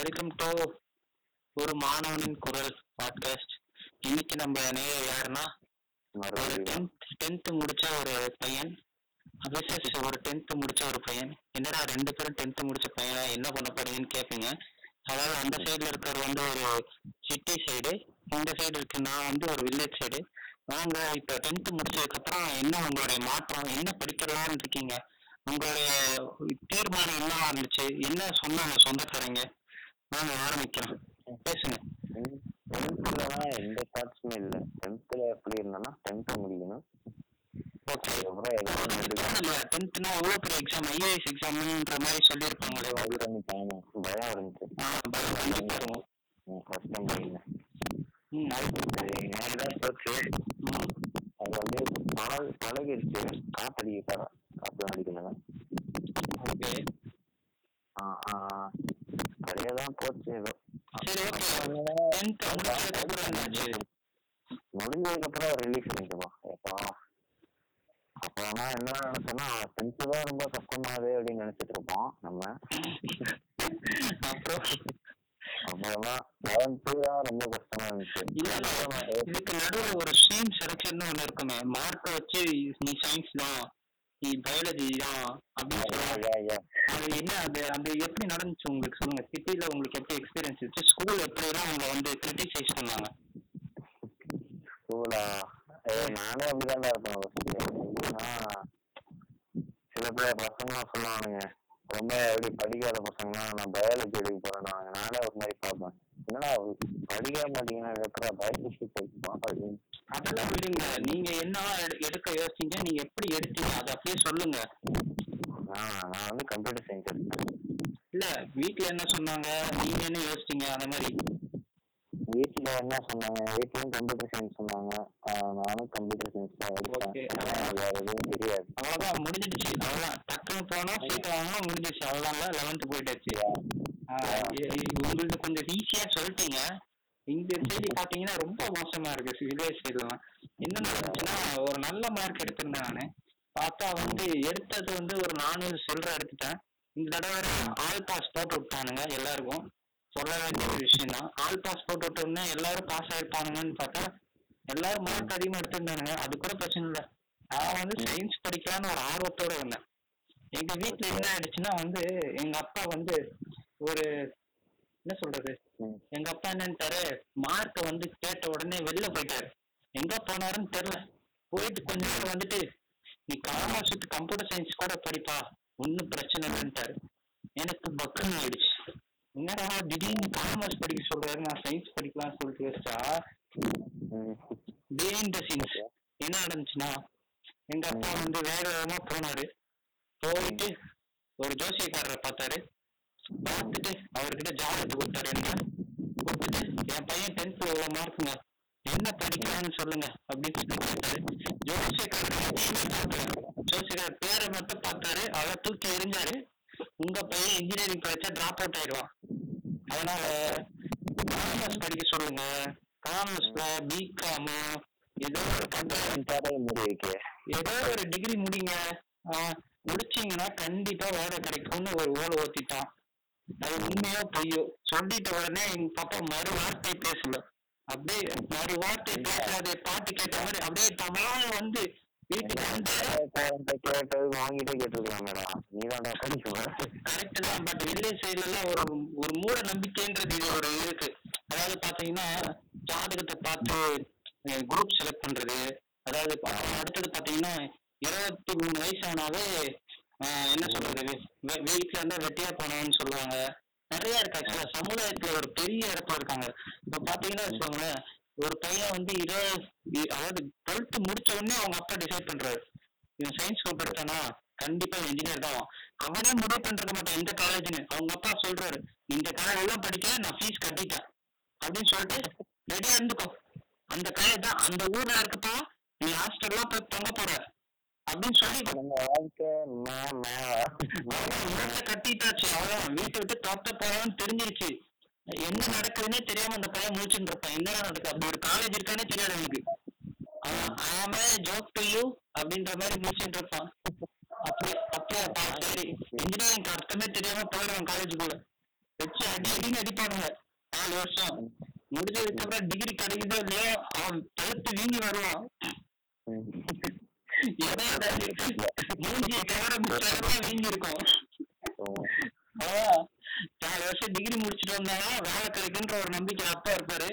Welcome to ஒரு மாணவனின் குரல் பாட்காஸ்ட். இன்னைக்கு நம்ம நேயர் யாருன்னா ஒரு டென்த் முடிச்ச ஒரு பையன், ஒரு டென்த் முடிச்ச ஒரு பையன். என்னடா ரெண்டு பேரும் டென்த் முடிச்ச பையனா என்ன பண்ண போறீங்கன்னு கேட்பீங்க. அதாவது அந்த சைடுல இருக்கிறது வந்து ஒரு சிட்டி சைடு, இந்த சைடு இருக்கு நான் வந்து ஒரு வில்லேஜ் சைடு. நாங்க இப்ப டென்த் முடிச்சதுக்கு அப்புறம் என்ன உங்களுடைய மாற்றம், என்ன படிக்கலாம்னு இருக்கீங்க, உங்களுடைய தீர்மானம் என்னவா இருந்துச்சு, என்ன சொன்னாங்க சொந்தக்காரங்க, நாங்க ஆரம்பிக்கிறோம், பேசுங்க. டென்த்ல எந்த தாட்ஸுமே இல்லை. டென்த்ல எப்படி இருந்தேன்னா டென்த் முடிக்கணும். ஓகே, நம்ம டென்த்னா எவ்வளோ பெரிய எக்ஸாம், ஐஏஎஸ் எக்ஸாம்ன்ற மாதிரி சொல்லியிருப்பாங்களே, பயம் இருந்துச்சு. கஷ்டம் போயிங்க போச்சு. அது வந்து பழகிடுச்சு. காத்தடிக்க காத்து அடிக்கணும். ஓகே, சரியாதான் போச்சு. ஏதோ சரி, முடிஞ்சதுக்கு அப்புறம் ரிலீஸ் பண்ணிக்குவோம். அப்போனா என்ன நினைச்சோன்னா டென்த்து தான் ரொம்ப கஷ்டமாகுது அப்படின்னு நினைச்சிட்டு இருப்போம் நம்ம. அப்போலாம் லெவன்த்து தான் ரொம்ப கஷ்டமா இருந்துச்சு. இதுக்கு நடுவில் ஒரு ஸ்ட்ரீம் செலக்ஷன் ஒன்று இருக்குமே, மார்க்கை வச்சு நீ சயின்ஸ் தான், நீ பயாலஜி தான் அப்படின்னு சொல்லுவாங்க. அது என்ன, அது எப்படி நடந்துச்சு உங்களுக்கு சொல்லுங்க. சிட்டில உங்களுக்கு எப்படி எக்ஸ்பீரியன்ஸ் இருந்துச்சு? ஸ்கூல் எப்படிலாம் உங்களை வந்து கிரிட்டிசைஸ் பண்ணாங்க? ஸ்கூலா நானே அப்படிதான் இருப்பேன். சில பேர் பசங்களாம் சொல்லுவானுங்க, ரொம்ப எப்படி படிக்காத பசங்களாம் நான் பயாலஜி எடுக்க போறேன். நானே ஒரு மாதிரி பார்ப்பேன், என்னடா படிக்க மாட்டீங்கன்னா இருக்கிற பயாலஜி படிப்போம் அப்படின்னு. அதெல்லாம் விடுங்க, நீங்க என்ன எடுக்க யோசிச்சீங்க, நீங்க எப்படி எடுத்தீங்க அதை அப்படியே சொல்லுங்க. நான் வந்து கம்ப்யூட்டர் சயின்ஸ் எடுத்தேன். இல்ல, வீட்டுல என்ன சொன்னாங்க, நீங்க என்ன யோசிச்சீங்க அந்த மாதிரி? வீட்டுல என்ன சொன்னாங்க, வீட்லயும் கம்ப்யூட்டர் சயின்ஸ் சொன்னாங்க. நானும் கம்ப்யூட்டர் சயின்ஸ் தான் எதுவும் தெரியாது. அவ்வளவுதான், முடிஞ்சிடுச்சு. அவ்வளவுதான், டக்குன்னு போனா சீட் வாங்கணும், முடிஞ்சிடுச்சு. அவ்வளவுதான், 11th போயிட்டாச்சு. உங்களுக்கு கொஞ்சம் ஈஸியா சொல்லிட்டீங்க. இந்த சைடு பாத்தீங்கன்னா ரொம்ப மோசமா இருக்கு. வில்லேஜ் சைடுலாம் என்ன நடந்துச்சுன்னா, ஒரு நல்ல மார்க் எடுத்திருந்தேன் நானு. பார்த்தா வந்து எடுத்தது வந்து ஒரு 400 சில்லற எடுத்துட்டேன். இந்த தடவை ஆல் பாஸ் போட்டு விட்டானுங்க எல்லாருக்கும். சொல்ல வேண்டிய ஒரு விஷயம் தான். ஆல் பாஸ் போட்டு விட்டோம்னா எல்லாரும் பாஸ் ஆயிருப்பானுங்கன்னு பார்த்தா எல்லாரும் மார்க் அதிகமாக எடுத்திருந்தானுங்க. அது கூட பிரச்சனை இல்லை. நான் வந்து சயின்ஸ் படிக்கலான்னு ஒரு ஆர்வத்தோட வந்தேன். எங்க வீட்டுல என்ன ஆயிடுச்சுன்னா வந்து, எங்க அப்பா வந்து ஒரு என்ன சொல்றது, எங்க அப்பா என்னன்ட்டாரு, மார்க்க வந்து கேட்ட உடனே வெளில போயிட்டாரு. எங்க போனாருன்னு தெரியல. போயிட்டு கொஞ்ச நேரம் வந்துட்டு, நீ காமர்ஸ் வித் கம்ப்யூட்டர் சயின்ஸ் கூட படிப்பா, ஒன்னும் பிரச்சனை இல்லைன்ட்டாரு. எனக்கு பக்குன்னு ஆயிடுச்சு. என்னடா திடீர்னு காமர்ஸ் படிக்க சொல்றாரு, நான் சயின்ஸ் படிக்கலாம்னு சொல்லிட்டு யோசிச்சா, பிஹைண்ட் த சீன்ஸ் என்ன நடந்துச்சுன்னா, எங்க அப்பா வந்து வேக வேகமா போனாரு. போயிட்டு ஒரு ஜோசியக்காரரை பார்த்தாரு. பார்த்துட்டு அவர்கிட்ட ஜாதகத்தை கொடுத்தாரு. என்ன கொடுத்துட்டு, என் பையன் 10th எவ்வளவு மார்க்குங்க, என்ன படிக்கலாம்னு சொல்லுங்க அப்படின்னு கேட்டாரு. ஜோசியக்காரர் பேரை மட்டும் பார்த்தாரு, அவரை தூக்கி எறிஞ்சாரு. உங்க பையன் இன்ஜினியரிங் படிச்சா டிராப் அவுட் ஆயிடுவான், அதனால காமர்ஸ் படிக்க சொல்லுங்க. காமர்ஸ்ல பிகாம் ஏதோ ஒரு டிகிரி முடிங்க, முடிச்சீங்கன்னா கண்டிப்பா வேலை கிடைக்கும்னு ஒரு ஓலை ஓத்திட்டான். அது உண்மையோ பொய்யோ சொல்லிட்ட உடனே எங்க பாப்பா மறு வார்த்தை பேசல. அப்படியே மறு வார்த்தை பேசாத பாட்டு கேட்ட மாதிரி அப்படியே தமிழாக வந்து வீட்டுக்கு வந்து கரெக்ட் தான். பட் வில்லேஜ் சைட்ல எல்லாம் ஒரு மூட நம்பிக்கைன்றது ஒரு இருக்கு. அதாவது பாத்தீங்கன்னா ஜாதகத்தை பார்த்து குரூப் செலக்ட் பண்றது. அதாவது அடுத்தது பாத்தீங்கன்னா 23 வயசானாவே என்ன சொல்றது, வீட்டுல இருந்தா வெட்டியா போனோம்னு சொல்லுவாங்க. நிறைய இருக்கு. ஆக்சுவலா சமுதாயத்துல ஒரு பெரிய இடத்துல இருக்காங்க. இப்ப பாத்தீங்கன்னா வச்சுக்கோங்களேன், ஒரு பையன் வந்து அதாவது 12th முடிச்ச உடனே அவங்க அப்பா டிசைட் பண்றாரு, இவன் சயின்ஸ் குரூப் எடுத்தானா கண்டிப்பா இன்ஜினியர் தான். அவனே முடிவு பண்றது மாட்டான் எந்த காலேஜ்னு. அவங்க அப்பா சொல்றாரு, இந்த காலேஜ் எல்லாம் படிக்க நான் ஃபீஸ் கட்டிட்டேன் அப்படின்னு சொல்லிட்டு ரெடியா இருந்துக்கோ, அந்த காலேஜ் தான், அந்த ஊர்ல இருக்கப்பா, நீ ஹாஸ்டல்லாம் போய் தங்க போற அப்படின்னு சொல்லி கட்டிட்டாச்சு. அவ்வளவுதான், வீட்டை விட்டு தொட்ட போறான்னு தெரிஞ்சிருச்சு. என்ன நடக்குதுன்னே தெரியாம அந்த பையன் முடிச்சுட்டு இருப்பான். என்னடா நடக்குது, அப்படி ஒரு காலேஜ் இருக்கானே தெரியாது எனக்கு. அவன் ஜோக் டு யூ அப்படின்ற மாதிரி முடிச்சுட்டு இருப்பான். அப்படியே சரி, இன்ஜினியரிங் அர்த்தமே தெரியாம போயிடுவான் காலேஜுக்குள்ள. வச்சு அடின்னு அடிப்பானுங்க 4 வருஷம். முடிஞ்சதுக்கு அப்புறம் டிகிரி கிடைக்குதோ இல்லையோ அவன் பழுத்து வீங்கி வருவான். மூஞ்சி கவர வீங்கி இருக்கும். 4 வருஷம் டிகிரி முடிச்சுட்டு வந்தாலும் வேலை கிடைக்குன்ற ஒரு நம்பிக்கை அப்பா இருப்பாரு.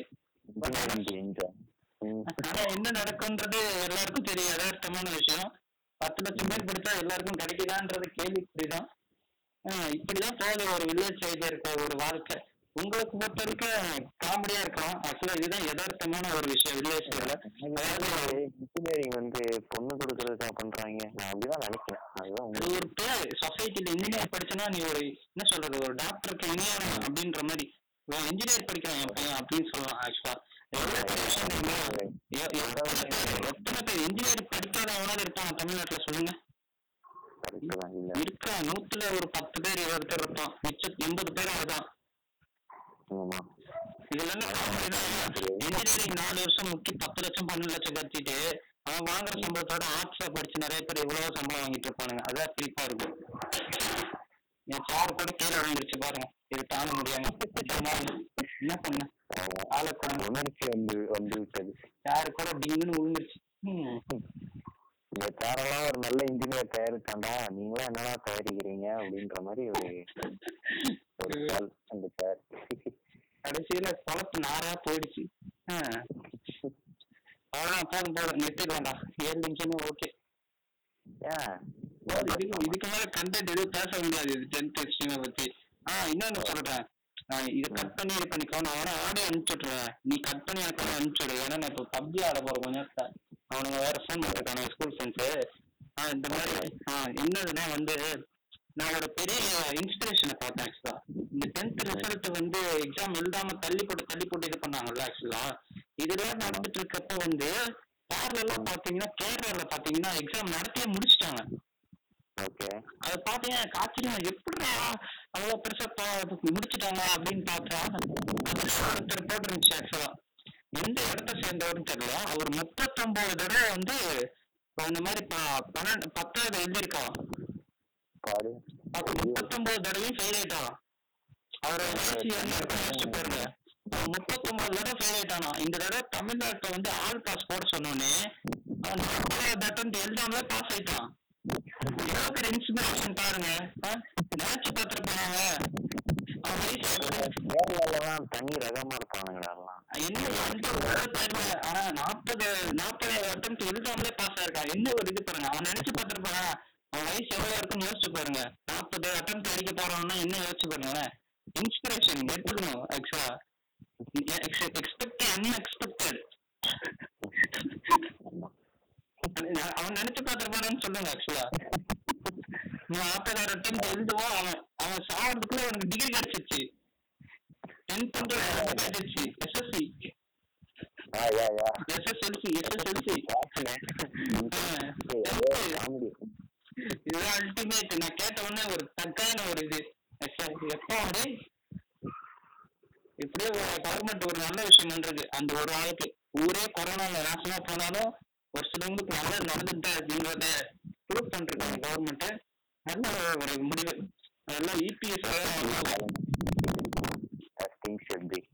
ஆனா என்ன நடக்கும்ன்றது எல்லாருக்கும் தெரியும். யதார்த்தமான விஷயம். 10 லட்சம் பேர் படிச்சா எல்லாருக்கும் கிடைக்குதான்றது கேள்விக்குறிதான். இப்படிதான் போகுது ஒரு வில்லேஜ் சைடுல இருக்க ஒரு வாழ்க்கை. உங்களுக்கு பொறுத்த வரைக்கும் காமெடியா இருக்கலாம். ஆக்சுவலா இதுதான் யதார்த்தமான ஒரு விஷயம் வில்லேஜ் சைடுல. இன்ஜினியரிங் வந்து பொண்ணு கொடுக்கறதுக்காக பண்றாங்க, நான் அப்படிதான் நினைக்கிறேன். அது ஒரு பேர் சொசைட்டில இன்ஜினியர் படிச்சனா நீ ஒரு என்ன சொல்றது ஒரு டாக்டருக்கு இன்ஜினியர் அப்படின்ற மாதிரி இன்ஜினியர் படிக்கிறான் என் பையன் அப்படின்னு சொல்லலாம். ஆக்சுவலா எத்தனை பேர் இன்ஜினியர் படிக்காதவனாவது இருப்பான் தமிழ்நாட்டுல சொல்லுங்க? இருக்கா? 100ல ஒரு 10 பேர் 20 பேர் இருப்பான். மிச்சம் 80 பேர் அவதான். இதுல இன்ஜினியரிங் 4 வருஷம் முக்கி 10 லட்சம் 12 லட்சம் கட்டிட்டு அவன் வாங்குற சம்பளத்தோட ஆர்ட்ஸ்ல படிச்சு நிறைய பேர் எவ்வளவோ சம்பளம் வாங்கிட்டு இருப்பானுங்க. அதான் சிரிப்பா இருக்கும். என் சார் கூட கீழே விழுந்துருச்சு பாருங்க, இது தாங்க முடியாம. என்ன பண்ண சாரு கூட டிங்குன்னு விழுந்துருச்சு. இந்த காரெல்லாம் ஒரு நல்ல இன்ஜினியர் தயாரித்தாண்டா, நீங்களா என்னடா தயாரிக்கிறீங்க அப்படின்ற மாதிரி ஒரு அந்த சார் கடைசியில குழப்பு நாரா போயிடுச்சு. அவ்வளவுதான் போதும் நிறுத்திக்கலாம்டா. 7 நிமிஷமே ஓகே. இதுக்கு மேல கண்டென்ட் எதுவும் பேச முடியாது இது 10th எக்ஸ்ட்ரீமை பத்தி. இன்னொன்னு சொல்றேன், இதை கட் பண்ணி இது பண்ணிக்கோ. நான் வேணா ஆடியோ அனுப்பிச்சுட்ருவேன், நீ கட் பண்ணி எனக்கு அனுப்பிச்சுடு. ஏன்னா நான் இப்போ பப்ஜி ஆட போற கொஞ்ச நேரத்துல அவனுங்க வேற ஃபோன் பண்ணிருக்கானுங்க ஸ்கூல் ஃப்ரெண்ட்ஸு. இந்த மாதிரி என்னதுன்னா வந்து நான் ஒரு பெரிய இன்ஸ்பிரேஷனை பார்த்தேன். ஆக்சுவலா இந்த 10th ரிசல்ட் வந்து எக்ஸாம் எழுதாம தள்ளி போட்டு இது பண்ணாங்கல்ல. ஆக்சுவலா இதெல்லாம் நடந்துட்டு இருக்கப்ப வந்து கேரளால பாத்தீங்கன்னா எக்ஸாம் நடத்தியே முடிச்சுட்டாங்க. அதை பாத்தீங்கன்னா எனக்கு ஆச்சரியம், எப்படிடா அவ்வளவு பெருசா முடிச்சுட்டாங்க அப்படின்னு பார்த்தா ஒருத்தர் போட்டுருந்துச்சு. ஆக்சுவலா எந்த இடத்த சேர்ந்தவர்னு தெரியல, அவர் 39 தடவை வந்து இந்த மாதிரி 10வது எழுதியிருக்கான். 39 தடவையும் ஃபெயில் ஆயிட்டான். அவர் பாருங்க, 39 தடவை ஃபெயில் ஆயிட்டானா. இந்த தடவை தமிழ்நாட்டுல வந்து ஆல் பாஸ் போட சொன்னோன்னே அவன் 40வது அட்டெம்ப்ட் எழுதாம பாஸ் ஆயிட்டான். இன்ஸ்பிரேஷன் பாருங்க, நினைச்சு பார்த்திருப்பாங்க. தனி ரகமா இருப்பானுங்களா என்ன ஆனா 40 அட்டெம்ப்ட் எழுதாமலே பாஸ் ஆயிருக்கான். என்ன ஒரு இது பாருங்க, அவன் நினைச்சு பார்த்திருப்பாங்க அவன் வயசு எவ்வளவு இருக்குன்னு யோசிச்சு பாருங்க. 40 அட்டெம்ப்ட் அடிக்க போறான்னா என்ன யோசிச்சு பாருங்க. இன்ஸ்பிரேஷன் எடுத்துக்கணும். ஆக்சுவலா எக்ஸ்பெக்ட் அன்எக்ஸ்பெக்டட். அவன் நினைச்சு பார்த்திருப்பானு சொல்லுங்க. ஆக்சுவலா 40 அட்டெம்ப்ட் எழுதுவோம், அவன் சாவறதுக்குள்ள அவனுக்கு டிகிரி கிடைச்சிருச்சு. 10th கிடைச்சிருச்சு. எஸ்எஸ்எல்சி இதுதான் அல்டிமேட். நான் கேட்ட உடனே ஒரு தக்கான ஒரு இது எப்போ வந்து இப்படியே கவர்மெண்ட் ஒரு நல்ல விஷயம் பண்றது. அந்த ஒரு ஆளுக்கு ஊரே கொரோனால நாசமா போனாலும் ஒரு சிலவங்களுக்கு நல்லது நடந்துட்டா அப்படின்றத ப்ரூவ் பண்றாங்க கவர்மெண்ட். நல்ல ஒரு முடிவு. அதெல்லாம் இபிஎஸ்